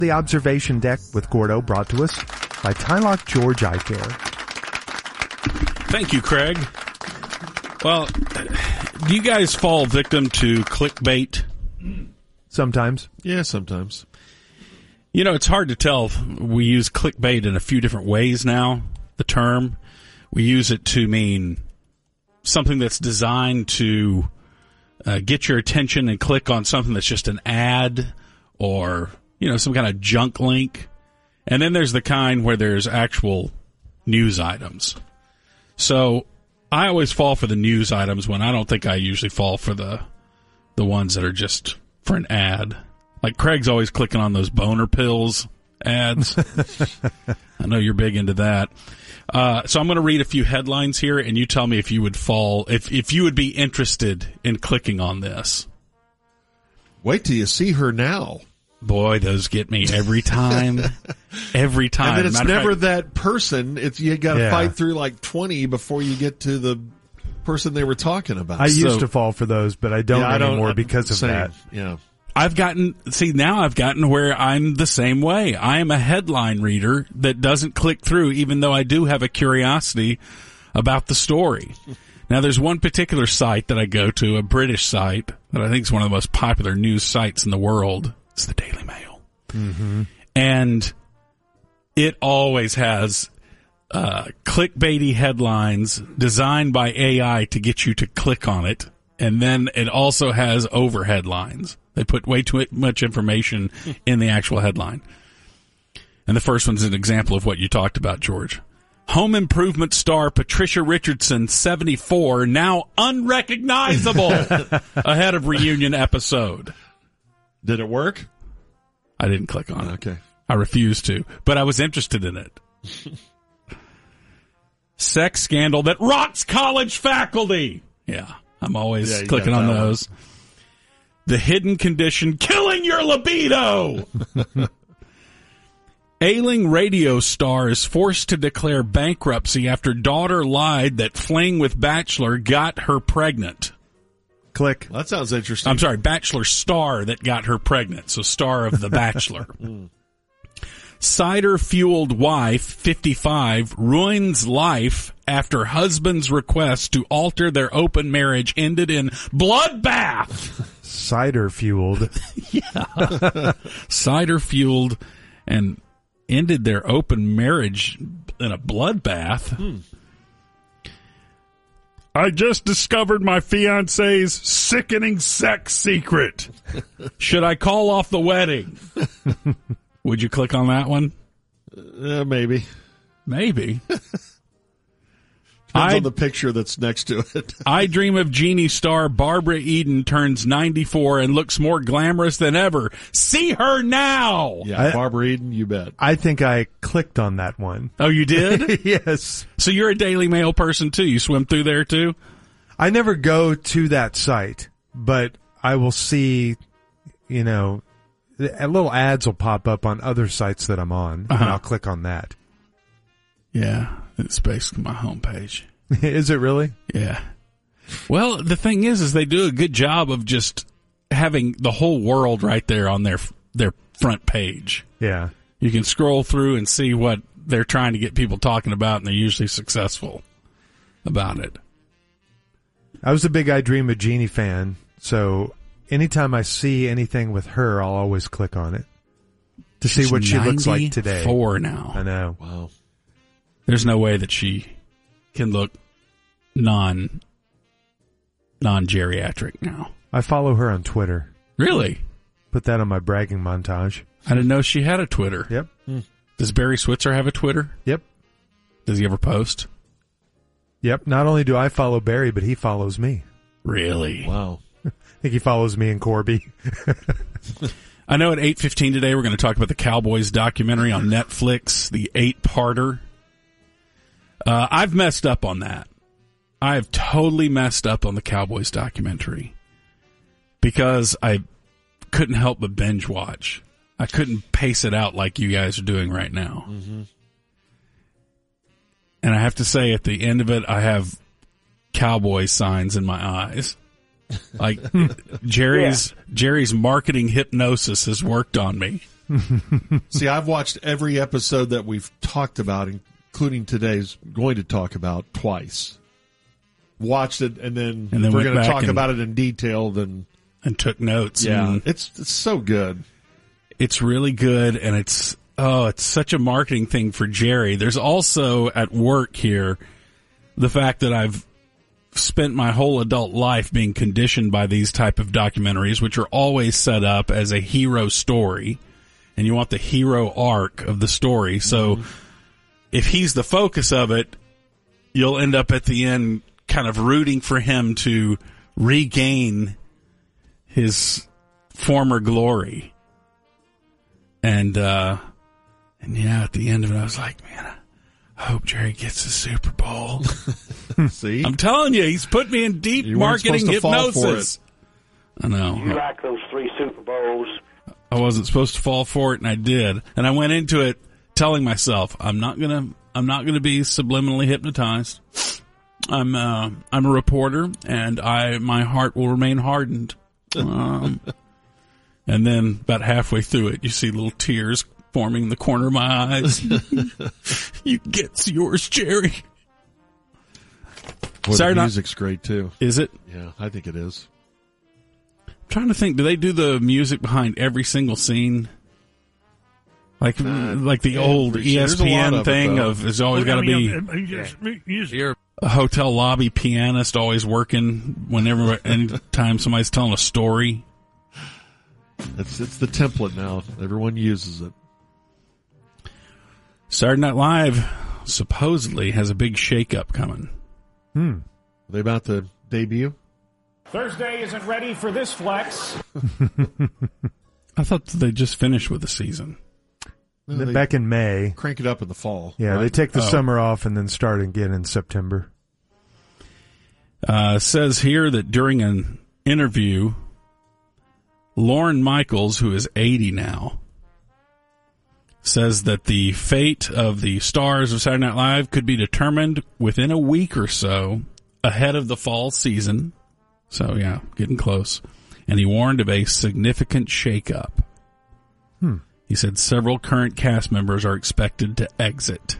The Observation Deck with Gordo, brought to us by Tylock George Eye Care. Thank you, Craig. Well, do you guys fall victim to clickbait? Sometimes. Yeah, sometimes. You know, it's hard to tell. We use clickbait in a few different ways now, the term. We use it to mean something that's designed to get your attention and click on something that's just an ad or, you know, some kind of junk link. And then there's the kind where there's actual news items. So I always fall for the news items when I don't think I usually fall for the ones that are just for an ad. Like Craig's always clicking on those boner pills ads. I know you're big into that. So I'm going to read a few headlines here, and you tell me if you would fall, if you would be interested in clicking on this. Wait till you see her now. Boy, those get me every time. Every time. And then it's Matter never fact, that person. It's you got to fight through like 20 before you get to the person they were talking about. I used to fall for those, but I don't anymore because of that. Yeah. I've gotten where I'm the same way. I am a headline reader that doesn't click through, even though I do have a curiosity about the story. Now, there's one particular site that I go to, a British site, that I think is one of the most popular news sites in the world. It's the Daily Mail. Mm-hmm. And it always has clickbaity headlines designed by AI to get you to click on it. And then it also has over headlines. They put way too much information in the actual headline. And the first one's an example of what you talked about, George. Home improvement star Patricia Richardson, 74, now unrecognizable ahead of reunion episode. Did it work? I didn't click on it. Okay. I refused to, but I was interested in it. Sex scandal that rocks college faculty. Yeah, I'm always clicking on those. The hidden condition killing your libido. Ailing radio star is forced to declare bankruptcy after daughter lied that fling with Bachelor got her pregnant. Click. Well, that sounds interesting. I'm sorry, Bachelor star that got her pregnant. So star of The Bachelor. Cider-fueled wife, 55, ruins life after husband's request to alter their open marriage ended in bloodbath. Cider-fueled. Yeah. Cider-fueled and ended their open marriage in a bloodbath. I just discovered my fiance's sickening sex secret. Should I call off the wedding? Would you click on that one? Maybe. Maybe. Depends on the picture that's next to it. I Dream of Jeannie star Barbara Eden turns 94 and looks more glamorous than ever. See her now! Yeah, Barbara Eden, you bet. I think I clicked on that one. Oh, you did? Yes. So you're a Daily Mail person, too? You swim through there, too? I never go to that site, but I will see, you know, little ads will pop up on other sites that I'm on, and I'll click on that. Yeah, it's basically my homepage. Is it really? Yeah. Well, the thing is they do a good job of just having the whole world right there on their front page. Yeah. You can scroll through and see what they're trying to get people talking about, and they're usually successful about it. I was a big I Dream of Jeannie fan, so anytime I see anything with her, I'll always click on it to see what she looks like today. 94 now. I know. Wow. There's no way that she can look non-geriatric now. I follow her on Twitter. Really? Put that on my bragging montage. I didn't know she had a Twitter. Yep. Does Barry Switzer have a Twitter? Yep. Does he ever post? Yep. Not only do I follow Barry, but he follows me. Really? Wow. I think he follows me and Corby. I know at 8:15 today we're going to talk about the Cowboys documentary on Netflix, the 8-parter. I've messed up on that. I've totally messed up on the Cowboys documentary because I couldn't help but binge watch. I couldn't pace it out like you guys are doing right now. Mm-hmm. And I have to say, at the end of it, I have cowboy signs in my eyes. Like Jerry's marketing hypnosis has worked on me. See, I've watched every episode that we've talked about, including today's going to talk about, twice. Watched it, and then if we're going to talk about it in detail, and took notes. Yeah, it's so good. It's really good, and it's such a marketing thing for Jerry. There's also at work here the fact that I've spent my whole adult life being conditioned by these type of documentaries, which are always set up as a hero story, and you want the hero arc of the story. So if he's the focus of it, you'll end up at the end kind of rooting for him to regain his former glory. And yeah, at the end of it, I was like, man, I hope Jerry gets the Super Bowl. See? I'm telling you, he's put me in deep marketing hypnosis. I know. You like those 3 Super Bowls. I wasn't supposed to fall for it, and I did. And I went into it telling myself, I'm not gonna be subliminally hypnotized. I'm a reporter, and my heart will remain hardened. And then about halfway through it, you see little tears forming in the corner of my eyes. You get yours, Jerry. Well, the music's great, too. Is it? Yeah, I think it is. I'm trying to think, do they do the music behind every single scene? Like the old ESPN thing of there's always got to be a hotel lobby pianist always working anytime somebody's telling a story. It's the template now. Everyone uses it. Saturday Night Live supposedly has a big shakeup coming. Are they about to debut? Thursday isn't ready for this flex. I thought they just finished with the season. No, back in May. Crank it up in the fall. Yeah, right? They take the summer off and then start again in September. Says here that during an interview, Lorne Michaels, who is 80 now, says that the fate of the stars of Saturday Night Live could be determined within a week or so ahead of the fall season. So, yeah, getting close. And he warned of a significant shakeup. He said several current cast members are expected to exit.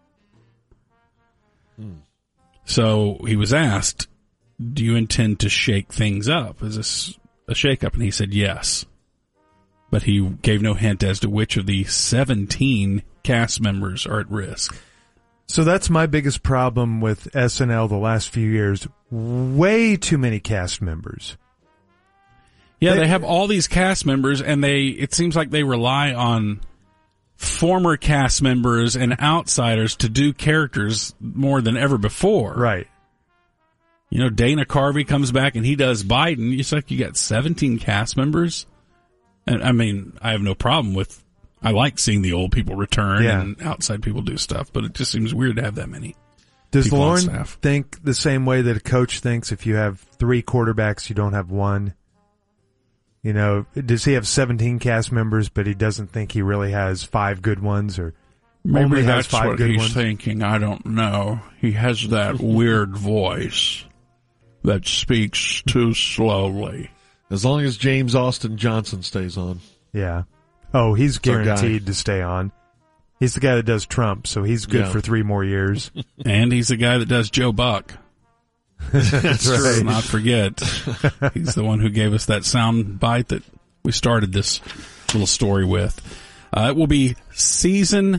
So he was asked, do you intend to shake things up? Is this a shakeup? And he said yes. But he gave no hint as to which of the 17 cast members are at risk. So that's my biggest problem with SNL the last few years. Way too many cast members. Yeah, they have all these cast members, and it seems like they rely on former cast members and outsiders to do characters more than ever before. Right. You know, Dana Carvey comes back and he does Biden. It's like you got 17 cast members. And I mean, I have no problem with, I like seeing the old people return and outside people do stuff, but it just seems weird to have that many. Does Lauren think the same way that a coach thinks if you have 3 quarterbacks, you don't have one? You know, does he have 17 cast members, but he doesn't think he really has 5 good ones, or maybe only that's has 5 what good he's ones? thinking. I don't know. He has that weird voice that speaks too slowly. As long as James Austin Johnson stays on. Yeah. Oh, he's guaranteed to stay on. He's the guy that does Trump, so he's good for 3 more years. And he's the guy that does Joe Buck. That's right. Let's not forget. He's the one who gave us that sound bite that we started this little story with. It will be season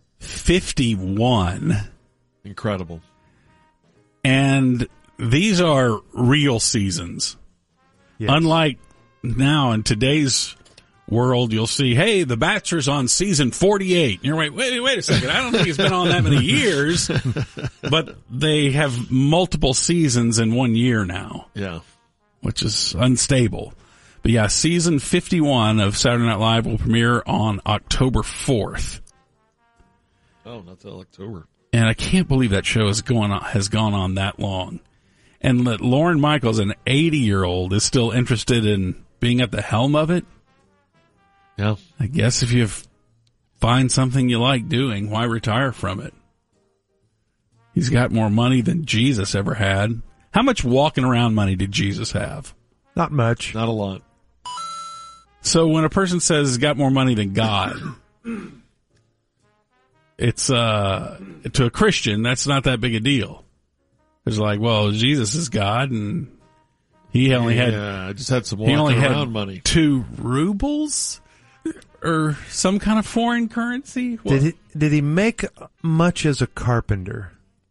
51. Incredible. And these are real seasons. Yes. Unlike now in today's world, you'll see, hey, The Bachelor's on season 48. And you're like, wait a second. I don't think it's been on that many years. But they have multiple seasons in 1 year now. Yeah. Which is unstable. But yeah, season 51 of Saturday Night Live will premiere on October 4th. Oh, not till October. And I can't believe that show has gone on that long. And that Lorne Michaels, an 80-year-old, is still interested in being at the helm of it. Yeah. I guess if you find something you like doing, why retire from it? He's got more money than Jesus ever had. How much walking around money did Jesus have? Not much. Not a lot. So when a person says he's got more money than God, it's to a Christian, that's not that big a deal. It's like, well, Jesus is God, and he only I just had some walking around money. 2 rubles or some kind of foreign currency. Well, did he make much as a carpenter?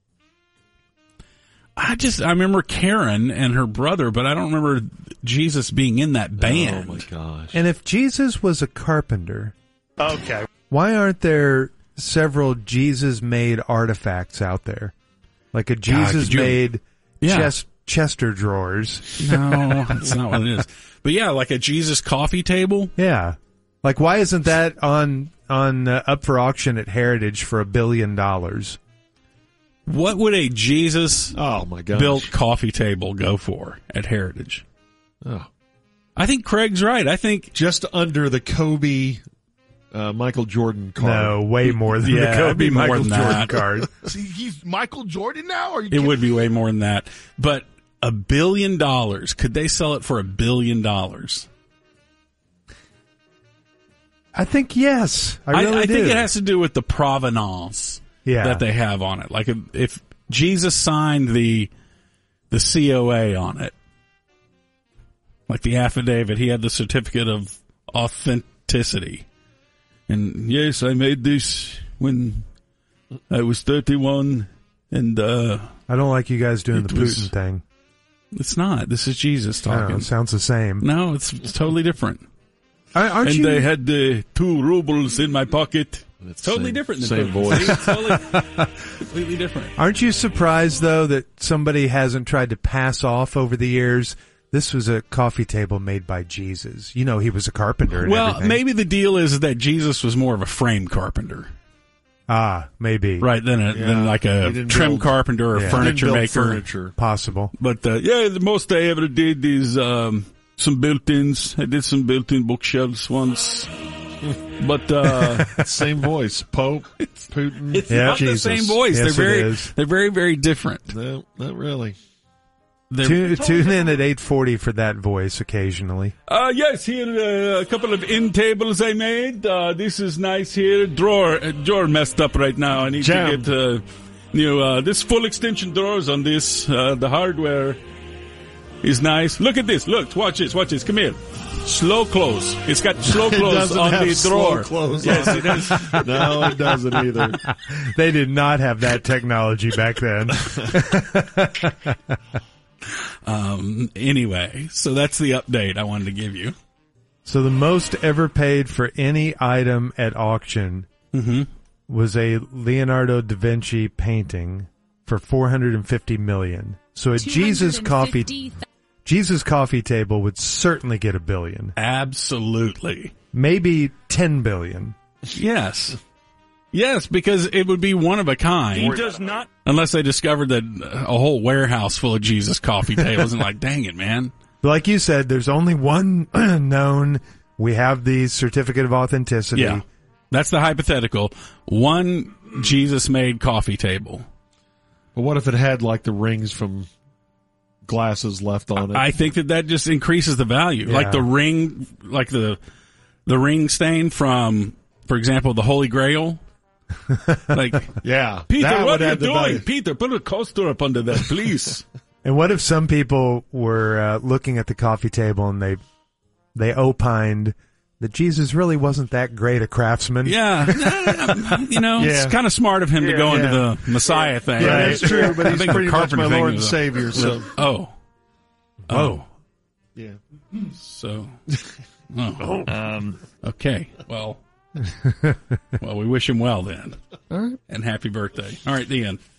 I remember Karen and her brother, but I don't remember Jesus being in that band. Oh my gosh. And if Jesus was a carpenter, Okay. why aren't there several Jesus-made artifacts out there? Like a Jesus-made Chester drawers. No, that's not what it is. But yeah, like a Jesus coffee table. Yeah. Like, why isn't that on up for auction at Heritage for $1 billion? What would a Jesus built coffee table go for at Heritage? Oh. I think Craig's right. I think just under the Kobe Michael Jordan card. No, way more than the Kobe Michael Jordan card. See, he's Michael Jordan now? Are you it would be way more than that. But $1 billion, could they sell it for $1 billion? I think yes. I really do. think it has to do with the provenance that they have on it. Like if Jesus signed the COA on it, like the affidavit, he had the certificate of authenticity. And yes, I made this when I was 31, and I don't like you guys doing the Putin thing. It's not. This is Jesus talking. It sounds the same. No, it's totally different. Aren't you? They had the 2 rubles in my pocket. It's totally different than same voice. Completely different. Aren't you surprised, though, that somebody hasn't tried to pass off over the years? This was a coffee table made by Jesus. You know, he was a carpenter and everything. Maybe the deal is that Jesus was more of a frame carpenter. Ah, maybe. Right, than like a trim carpenter or furniture maker. Furniture. Possible. But, the most I ever did is some built-ins. I did some built-in bookshelves once. But same voice. Pope, Putin. It's not Jesus. the same voice. Yes, They're very, very different. No, not really. Tune in at 8:40 for that voice occasionally. Yes, here a couple of end tables I made. This is nice here. Drawer messed up right now. I need to get this full extension drawers on this. The hardware is nice. Look at this. Look, watch this. Come here. Slow close. It's got slow close on the drawer. Close yes, it does. No, it doesn't either. They did not have that technology back then. Anyway, so that's the update I wanted to give you. So the most ever paid for any item at auction was a Leonardo da Vinci painting for $450 million. So a Jesus coffee table would certainly get $1 billion. Absolutely. Maybe $10 billion. Yes. Yes, because it would be one of a kind. He does not. Unless they discovered that a whole warehouse full of Jesus coffee tables and like, dang it, man. Like you said, there's only one known. We have the certificate of authenticity. Yeah. That's the hypothetical. One Jesus-made coffee table. But what if it had like the rings from glasses left on it? I think that just increases the value. Yeah. Like the ring, like the ring stain from, for example, the Holy Grail. Like, yeah, Peter, what are you doing? Peter, put a coaster up under that, please. And what if some people were looking at the coffee table and they opined that Jesus really wasn't that great a craftsman? Yeah, it's kind of smart of him to go into the Messiah thing. Yeah, that's true, but he's pretty much my Lord and thing Savior. So, yeah. So, okay. Well, we wish him well then. all right, and happy birthday. All right, the end.